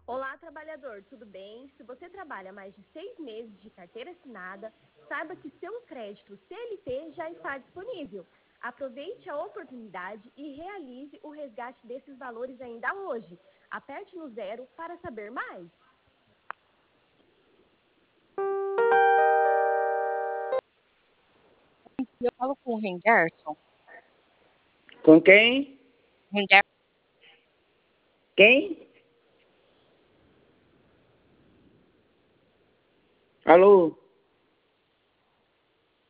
Olá, trabalhador, tudo bem? Se você trabalha mais de 6 meses de carteira assinada, saiba que seu crédito CLT já está disponível. Aproveite a oportunidade e realize o resgate desses valores ainda hoje. Aperte no 0 para saber mais. Eu falo com o Henderson. Com quem? Henderson, Quem? Alô?